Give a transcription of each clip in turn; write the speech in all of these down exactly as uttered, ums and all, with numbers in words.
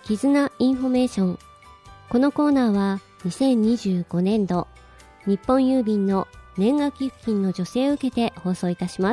絆インフォメーション。このコーナーはにせんにじゅうごねんど日本郵便の年賀寄付金の助成を受けて放送いたします。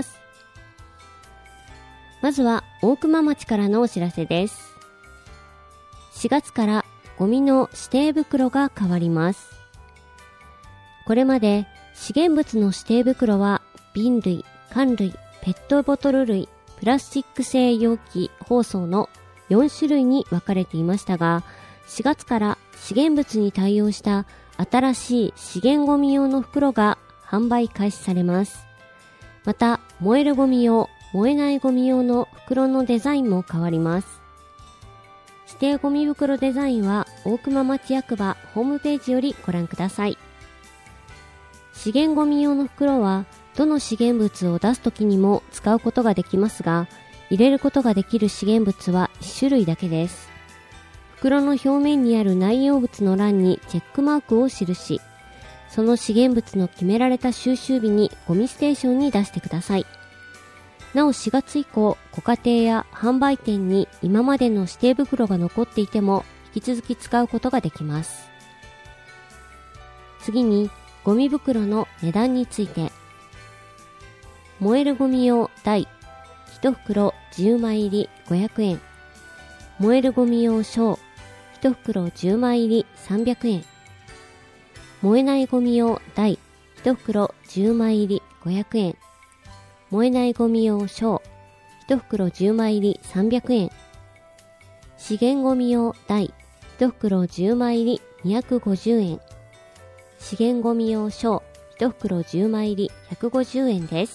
まずは大熊町からのお知らせです。しがつからゴミの指定袋が変わります。これまで資源物の指定袋は瓶類、缶類、ペットボトル類、プラスチック製容器、包装のよんしゅるいに分かれていましたが、しがつから資源物に対応した新しい資源ゴミ用の袋が販売開始されます。また、燃えるゴミ用、燃えないゴミ用の袋のデザインも変わります。指定ゴミ袋デザインは大熊町役場ホームページよりご覧ください。資源ゴミ用の袋はどの資源物を出すときにも使うことができますが、入れることができる資源物はいっしゅるいだけです。袋の表面にある内容物の欄にチェックマークを記し、その資源物の決められた収集日にゴミステーションに出してください。なおしがつ以降、ご家庭や販売店に今までの指定袋が残っていても引き続き使うことができます。次に、ゴミ袋の値段について。燃えるゴミ用大、いち袋じゅうまい入りごひゃくえん。燃えるゴミ用小、いち袋じゅうまい入りさんびゃくえん。燃えないゴミ用大、いち袋じゅうまい入りごひゃくえん。燃えないゴミ用小、いち袋じゅうまい入りさんびゃくえん。資源ゴミ用大、いち袋じゅうまい入りにひゃくごじゅうえん。資源ゴミ用小、いち袋じゅうまい入りひゃくごじゅうえんです。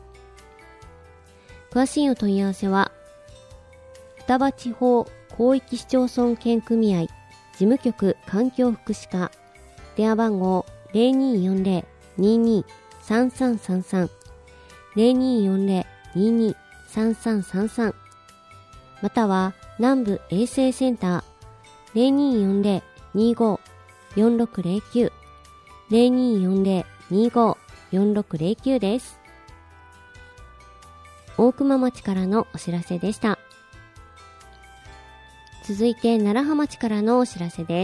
詳しいお問い合わせは、双葉地方広域市町村圏組合事務局環境福祉課、電話番号 ゼロにーよんゼロ にーにー さんさんさんさん ゼロにーよんゼロ にーにー さんさんさんさん、または南部衛生センター ゼロにーよんゼロ にーごー よんろくゼロきゅう ゼロにーよんゼロ にーごー よんろくゼロきゅうです。大熊町からのお知らせでした。続いて楢葉町からのお知らせです。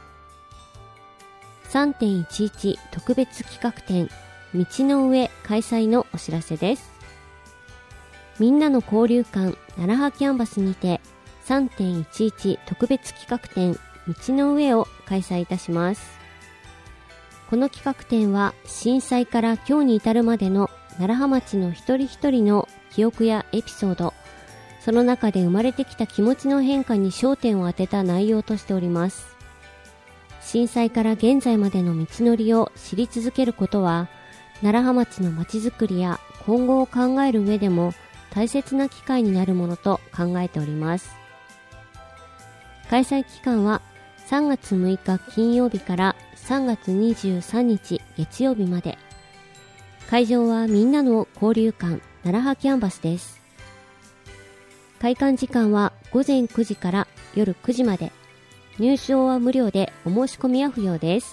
さんてんいちいち 特別企画展道の上開催のお知らせです。みんなの交流館楢葉キャンバスにて さんてんいちいち 特別企画展道の上を開催いたします。この企画展は震災から今日に至るまでの楢葉町の一人一人の記憶やエピソード、その中で生まれてきた気持ちの変化に焦点を当てた内容としております。震災から現在までの道のりを知り続けることは、楢葉町の町づくりや今後を考える上でも大切な機会になるものと考えております。開催期間はさんがつむいか金曜日からさんがつにじゅうさんにち月曜日まで。会場はみんなの交流館楢葉キャンバスです。開館時間はごぜんくじから夜くじまで。入場は無料でお申し込みは不要です。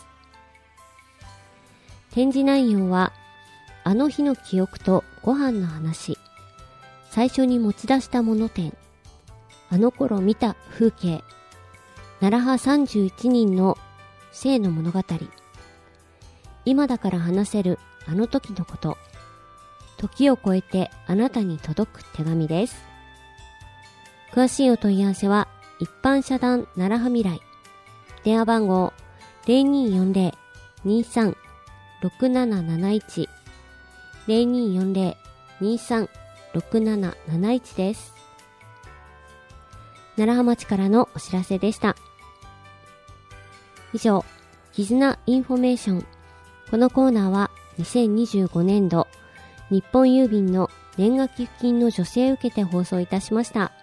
展示内容は、あの日の記憶とご飯の話、最初に持ち出したもの展、あの頃見た風景、楢葉さんじゅういちにんの生の物語、今だから話せるあの時のこと、時を超えてあなたに届く手紙です。詳しいお問い合わせは、一般社団楢葉未来、電話番号 ゼロにーよんゼロ にーさん ろくなななないち ゼロにーよんゼロ にーさん ろくなななないちです。楢葉町からのお知らせでした。以上、絆インフォメーション。このコーナーはにせんにじゅうごねんど日本郵便の年賀寄付金の助成を受けて放送いたしました。